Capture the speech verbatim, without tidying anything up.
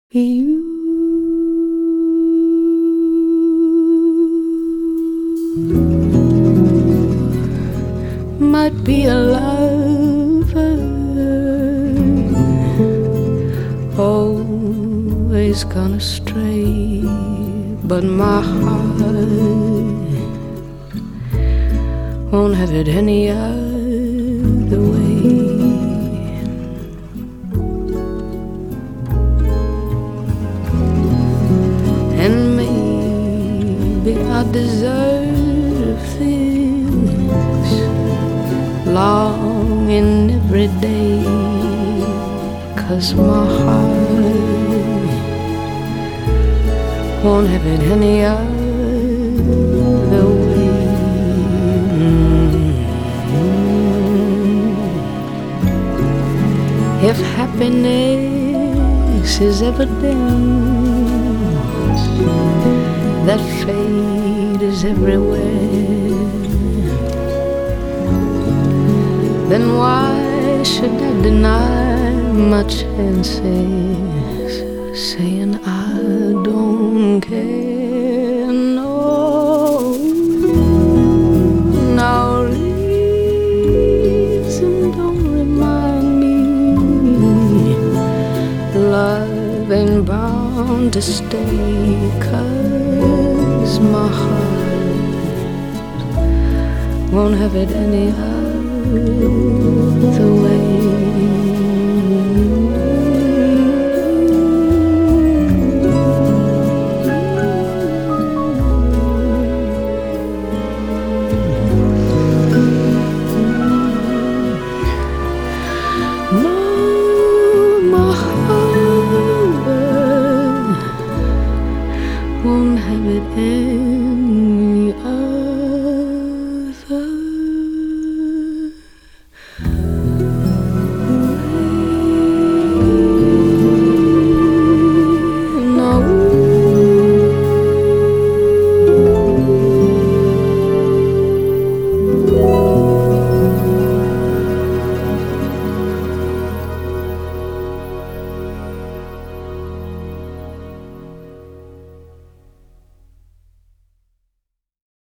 You might be a lover, always gone astray, but my heart won't have it any other way. And maybe I deserve this longing every day, 'cause my heart won't have it any other way. If happiness is evidence that fate is everywhere, then why should I deny my chances, saying I don't care? No, no reason don't remind me love ain't bound to stay, 'cause my heart won't have it any other way.